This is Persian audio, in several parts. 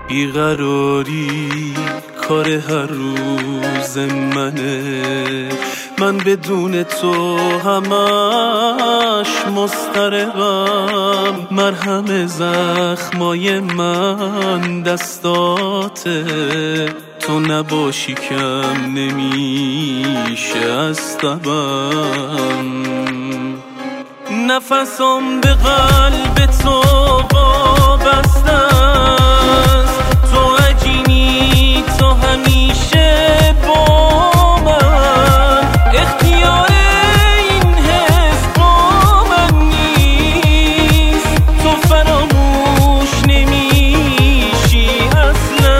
بیقراری کار هر روز منه، من بدون تو همش مضطربم. مرهم زخمای من دستاته، تو نباشی کم نمیشه از تبم. نفسم به قلب تو وابسته است، تو عجینی تو همیشه با من. اختیار این حس با من نیست، تو فراموش نمیشی اصلا.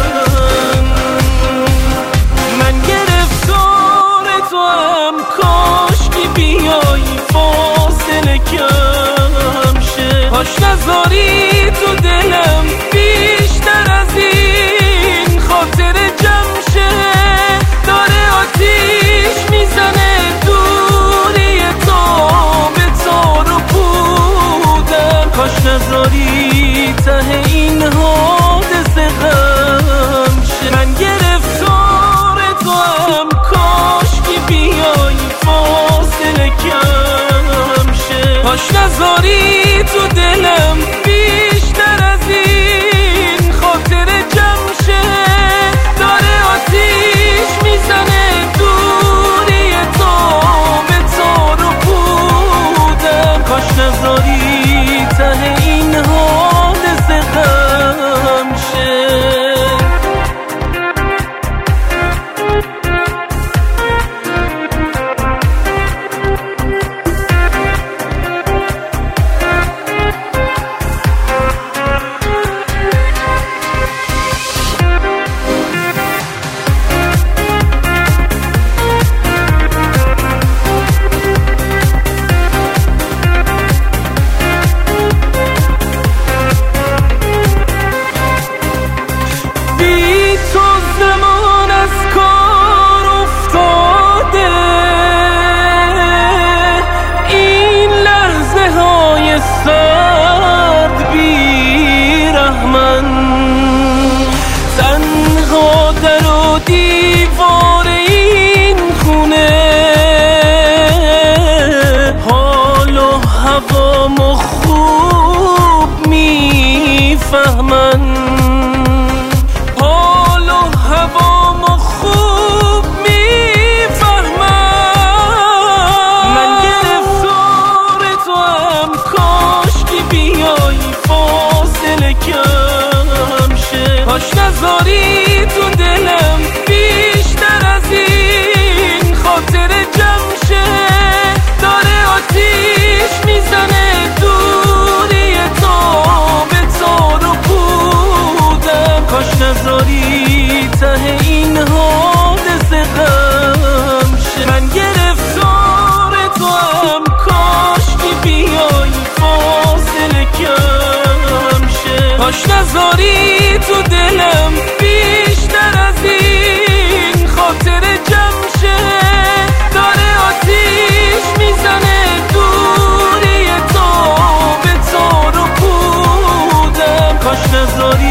من گرفتار تو هم، کاش که بیایی فاصله کم شه. هاش نذاری تو دلم بیشتر از این، خاطر جمع شه. داره آتیش میزنه دوری تو به تار و پودم. کاش نذاری ته این حادثه غم شه. من گرفتار تو هم، کاش که بیایی فاصله کم شه. هاش نذاری تو دلم بیشتر از این، خاطر جمع شه. داره آتیش میزنه دوری تو به تار و پودم. کاش نذاری ته این حادثه غم شه. سرد بیرحمن، تنها در و دیوار این خونه، حال و هوامو خوب میفهمن. حال و هوامو خوب میفهمن. من گرفتار تو هم، کاش که بیایی فاصله کم شه. هاش نذاری تو دلم بیشتر از این، خاطر جمع شه. داره آتیش میزنه دوری تو به تار و پودم. کاش نذاری ته این حادثه غم شه. من گرفتار تو هم، کاش که بیایی فاصله کم شه. هاش نذاری تو دلم بیشتر از این، خاطر جمع شه. داره آتیش میزنه دوری تو به تار و پودم. کاش نذاری